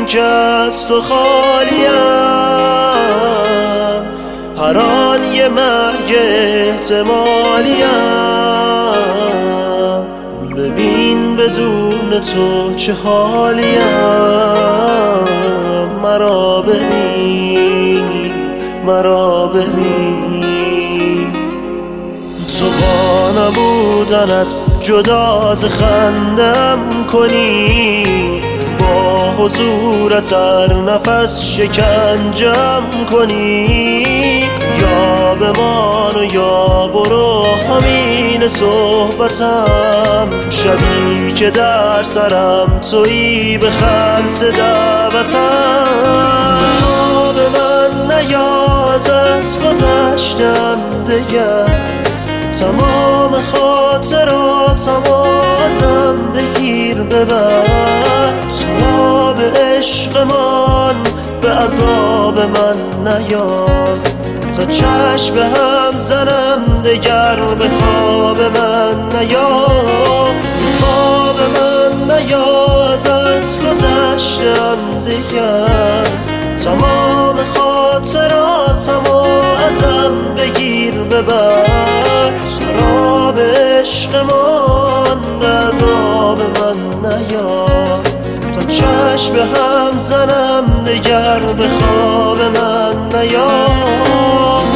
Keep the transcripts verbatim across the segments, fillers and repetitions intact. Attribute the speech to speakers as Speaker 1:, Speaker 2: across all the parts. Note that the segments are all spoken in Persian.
Speaker 1: که از تو خالیم، هر آن یه مرگ احتمالیم. ببین بدون تو چه حالیم، مرا ببین مرا ببین. تو با نبودنت جدا ز خندم کنی، با حضورت هر نفس شکنجم کنی. یا بمان و یا برو همین صحبتم، شبی که در سرم تویی به خلص دعوتم. خواب من نیاز از گذشتم دیگر، تمام خاطراتم ازم بگیر ببر. تو به عشقمان به عذاب من نیاد، تا چشم به هم زنم دگر به خواب من نیاد. خواب من نیاز از گذشتم دیگر، تمام خاطراتم ازم بگیر ببر. تو را به عشقمان به عذاب من نیاد، تا چشم به هم زنم دگر به خواب من نیاد.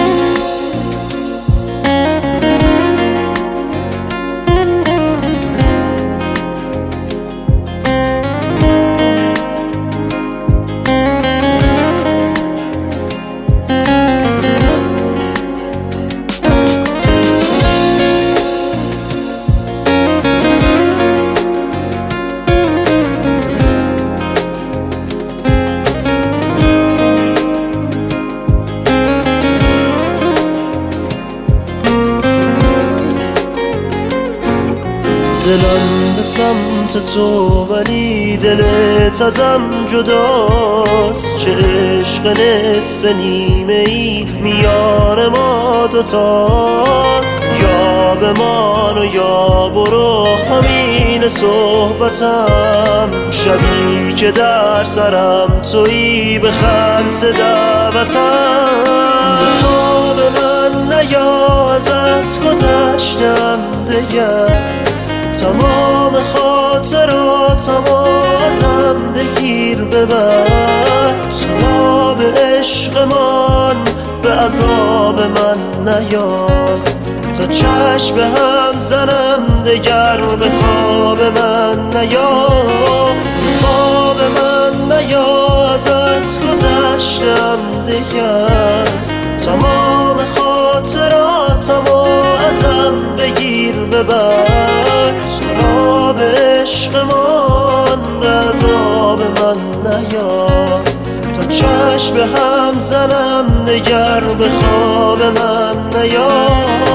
Speaker 1: دلم به سمت تو ولی دلت ازم جداست. چه عشق نصف نیمه ای میان ما دوتاست. یا بمان و یا برو همین صحبتم، شبی که در سرم تویی به خلص دعوتم. به خواب من نیاز از گذشتم دیگر، تمام خاطراتم ازم بگیر ببر. تو را به عشقمان به عذاب من نیاد، تا چشم به هم زنم دگر به خواب من نیاد. خواب من نیاز از گذشتم دیگر، تمام خاطراتم ازم بگیر ببر. تو را به عشقمان به عذاب من نیاد، تا چشم به هم زنم دگر به خواب من نیاد.